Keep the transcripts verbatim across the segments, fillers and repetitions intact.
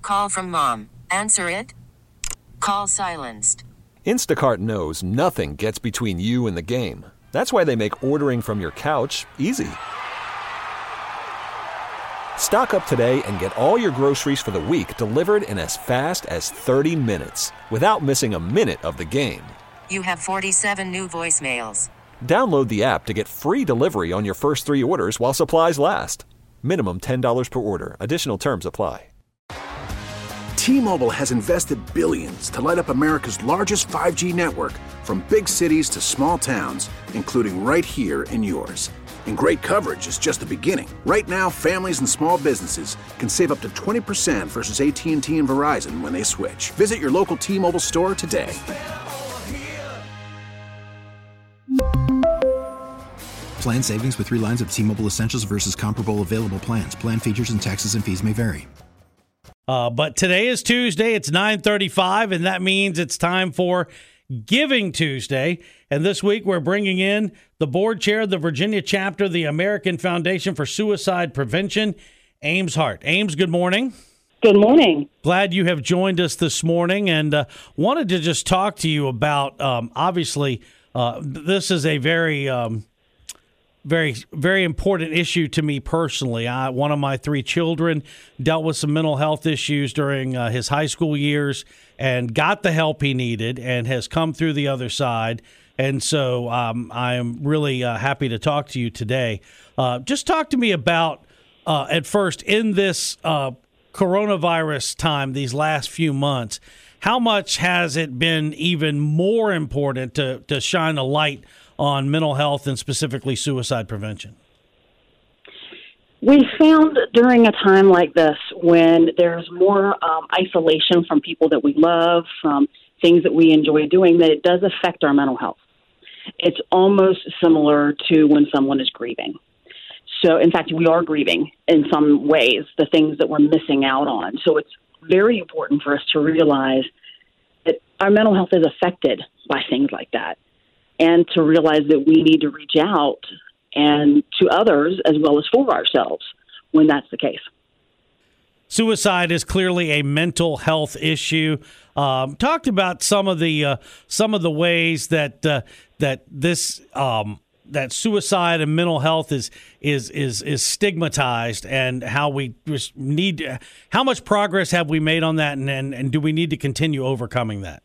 Call from mom. Answer it. Call silenced. Instacart knows nothing gets between you and the game. That's why they make ordering from your couch easy. Stock up today and get all your groceries for the week delivered in as fast as thirty minutes without missing a minute of the game. You have forty-seven new voicemails. Download the app to get free delivery on your first three orders while supplies last. Minimum ten dollars per order. Additional terms apply. T-Mobile has invested billions to light up America's largest five G network, from big cities to small towns, including right here in yours. And great coverage is just the beginning. Right now, families and small businesses can save up to twenty percent versus A T and T and Verizon when they switch. Visit your local T-Mobile store today. Plan savings with three lines of T-Mobile Essentials versus comparable available plans. Plan features and taxes and fees may vary. Uh, but today is Tuesday. It's nine thirty-five, and that means it's time for Giving Tuesday. And this week we're bringing in the board chair of the Virginia chapter of the American Foundation for Suicide Prevention, Ames Hart. Ames, good morning. Good morning. Glad you have joined us this morning, and uh, wanted to just talk to you about, um, obviously, uh, this is a very... Um, Very, very important issue to me personally. I, one of my three children dealt with some mental health issues during uh, his high school years and got the help he needed and has come through the other side. And so um, I am really uh, happy to talk to you today. Uh, just talk to me about, uh, at first, in this uh, coronavirus time, these last few months, how much has it been even more important to, to shine a light on mental health and specifically suicide prevention? We found during a time like this, when there's more um, isolation from people that we love, from things that we enjoy doing, that it does affect our mental health. It's almost similar to when someone is grieving. So, in fact, we are grieving in some ways, the things that we're missing out on. So it's very important for us to realize that our mental health is affected by things like that, and to realize that we need to reach out and to others as well as for ourselves when that's the case. Suicide is clearly a mental health issue. Um, talked about some of the uh, some of the ways that uh, that this um, that suicide and mental health is is is is stigmatized, and how we just need to, how much progress have we made on that, and, and and do we need to continue overcoming that?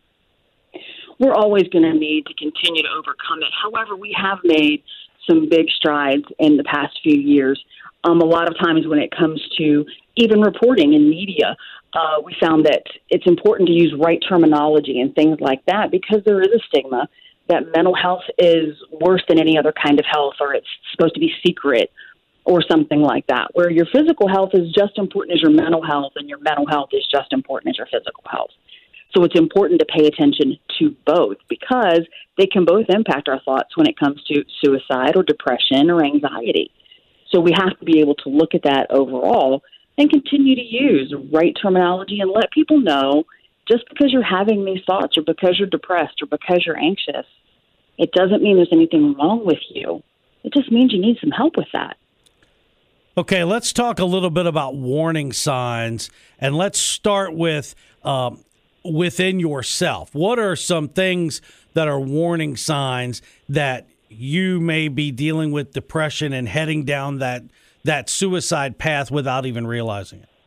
We're always going to need to continue to overcome it. However, we have made some big strides in the past few years. Um, a lot of times when it comes to even reporting in media, uh, we found that it's important to use right terminology and things like that, because there is a stigma that mental health is worse than any other kind of health, or it's supposed to be secret or something like that, where your physical health is just important as your mental health, and your mental health is just important as your physical health. So it's important to pay attention to both, because they can both impact our thoughts when it comes to suicide or depression or anxiety. So we have to be able to look at that overall and continue to use right terminology and let people know, just because you're having these thoughts or because you're depressed or because you're anxious, it doesn't mean there's anything wrong with you. It just means you need some help with that. Okay, let's talk a little bit about warning signs, and let's start with um, within yourself. What are some things that are warning signs that you may be dealing with depression and heading down that that suicide path without even realizing it?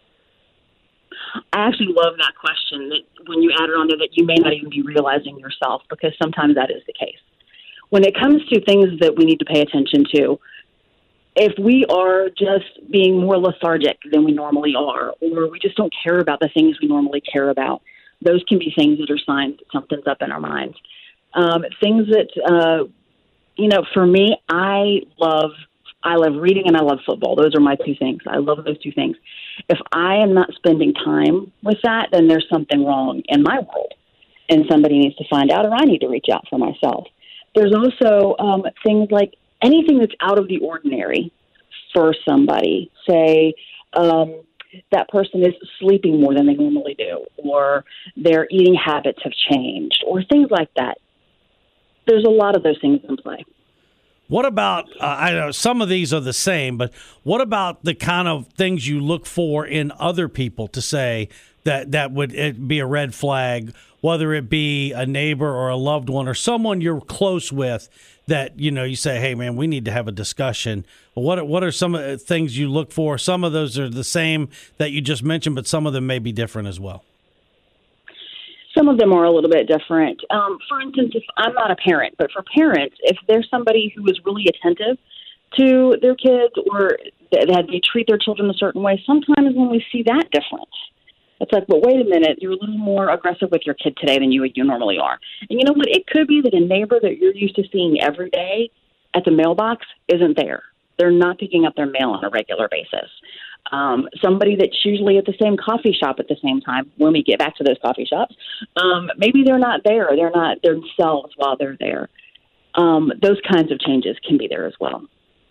I actually love that question, that when you add it on there, that you may not even be realizing yourself, because sometimes that is the case. When it comes to things that we need to pay attention to, if we are just being more lethargic than we normally are, or we just don't care about the things we normally care about, those can be things that are signs that something's up in our minds. Um, things that, uh, you know, for me, I love I love reading and I love football. Those are my two things. I love those two things. If I am not spending time with that, then there's something wrong in my world, and somebody needs to find out, or I need to reach out for myself. There's also um, things like anything that's out of the ordinary for somebody. Say um, that person is sleeping more than they normally do, or their eating habits have changed, or things like that. There's a lot of those things in play. What about, uh, I know some of these are the same, but what about the kind of things you look for in other people to say that, that would it be a red flag, whether it be a neighbor or a loved one or someone you're close with that, you know, you say, hey, man, we need to have a discussion. What, what are some of the things you look for? Some of those are the same that you just mentioned, but some of them may be different as well. Some of them are a little bit different. Um, for instance, if I'm not a parent, but for parents, if there's somebody who is really attentive to their kids or that they treat their children a certain way, sometimes when we see that difference, it's like, well, wait a minute, you're a little more aggressive with your kid today than you you normally are. And you know what? It could be that a neighbor that you're used to seeing every day at the mailbox isn't there. They're not picking up their mail on a regular basis. Um, somebody that's usually at the same coffee shop at the same time, when we get back to those coffee shops, um, maybe they're not there. They're not themselves while they're there. Um, those kinds of changes can be there as well.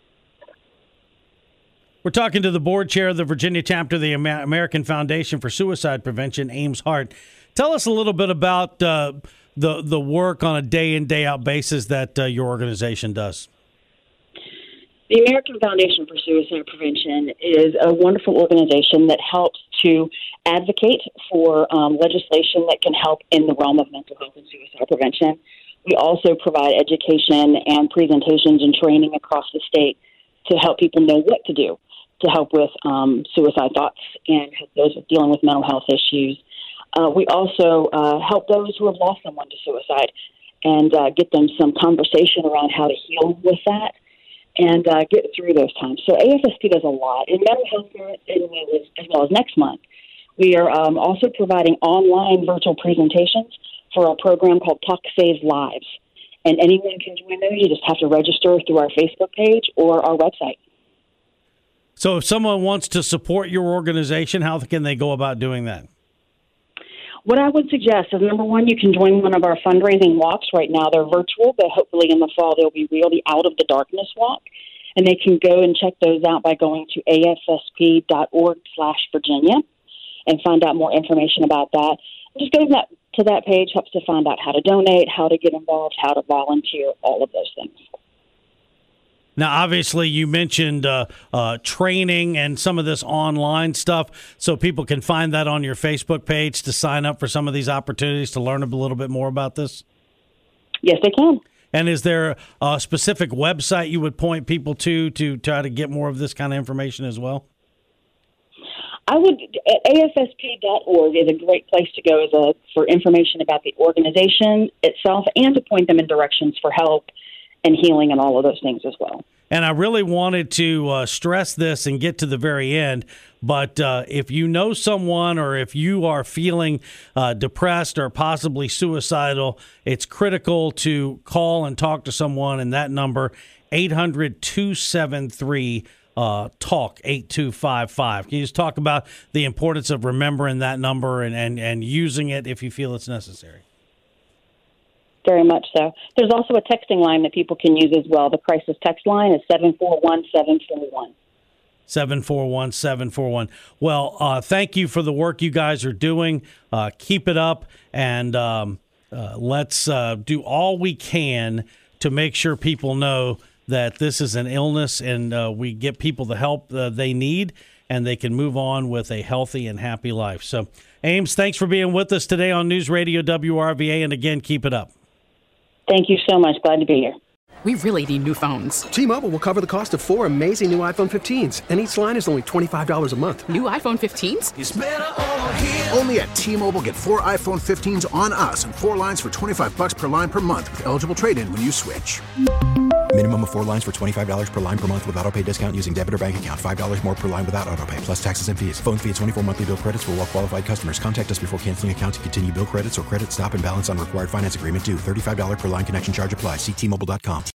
We're talking to the board chair of the Virginia chapter of the American Foundation for Suicide Prevention, Ames Hart. Tell us a little bit about uh, the the work on a day-in, day-out basis that uh, your organization does. The American Foundation for Suicide Prevention is a wonderful organization that helps to advocate for um, legislation that can help in the realm of mental health and suicide prevention. We also provide education and presentations and training across the state to help people know what to do to help with um, suicide thoughts and help those dealing with mental health issues. Uh, we also uh, help those who have lost someone to suicide and uh, get them some conversation around how to heal with that and uh, get through those times. So A F S P does a lot. In Mental Health Month, as well as next month, we are um, also providing online virtual presentations for a program called Talk Saves Lives. And anyone can join those. You just have to register through our Facebook page or our website. So if someone wants to support your organization, how can they go about doing that? What I would suggest is, number one, you can join one of our fundraising walks. Right now they're virtual, but hopefully in the fall they'll be real, the Out of the Darkness walk. And they can go and check those out by going to afsp.org slash Virginia and find out more information about that. Just go to that, to that page, helps to find out how to donate, how to get involved, how to volunteer, all of those things. Now, obviously, you mentioned uh, uh, training and some of this online stuff, so people can find that on your Facebook page to sign up for some of these opportunities to learn a little bit more about this? Yes, they can. And is there a specific website you would point people to to try to get more of this kind of information as well? I would, A F S P dot org is a great place to go as a, for information about the organization itself and to point them in directions for help and healing and all of those things as well. And I really wanted to uh, stress this and get to the very end, but uh, if you know someone or if you are feeling uh, depressed or possibly suicidal, it's critical to call and talk to someone, and that number, eight hundred, two seven three, talk, eight two five five. Can you just talk about the importance of remembering that number and, and, and using it if you feel it's necessary? Very much so. There's also a texting line that people can use as well. The crisis text line is seven four one, seven four one. seven four one, seven four one. Well, uh, thank you for the work you guys are doing. Uh, keep it up, and um, uh, let's uh, do all we can to make sure people know that this is an illness, and uh, we get people the help uh, they need, and they can move on with a healthy and happy life. So, Ames, thanks for being with us today on News Radio W R V A, and again, keep it up. Thank you so much. Glad to be here. We really need new phones. T-Mobile will cover the cost of four amazing new iPhone fifteens, and each line is only twenty-five dollars a month. New iPhone fifteens? It's better over here. Only at T-Mobile, get four iPhone fifteens on us and four lines for twenty-five dollars per line per month with eligible trade-in when you switch. Minimum of four lines for twenty-five dollars per line per month with autopay discount using debit or bank account. five dollars more per line without autopay, plus taxes and fees. Phone fee at twenty-four monthly bill credits for well-qualified customers. Contact us before canceling account to continue bill credits or credit stop and balance on required finance agreement due. thirty-five dollars per line connection charge applies. See T Mobile dot com.